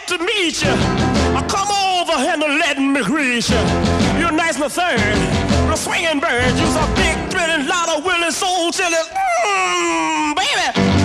to meet you. Come over and let me greet you. You're nice and third, you're swinging bird. You're a big, thrilling, lot of willing soul chilling. Baby.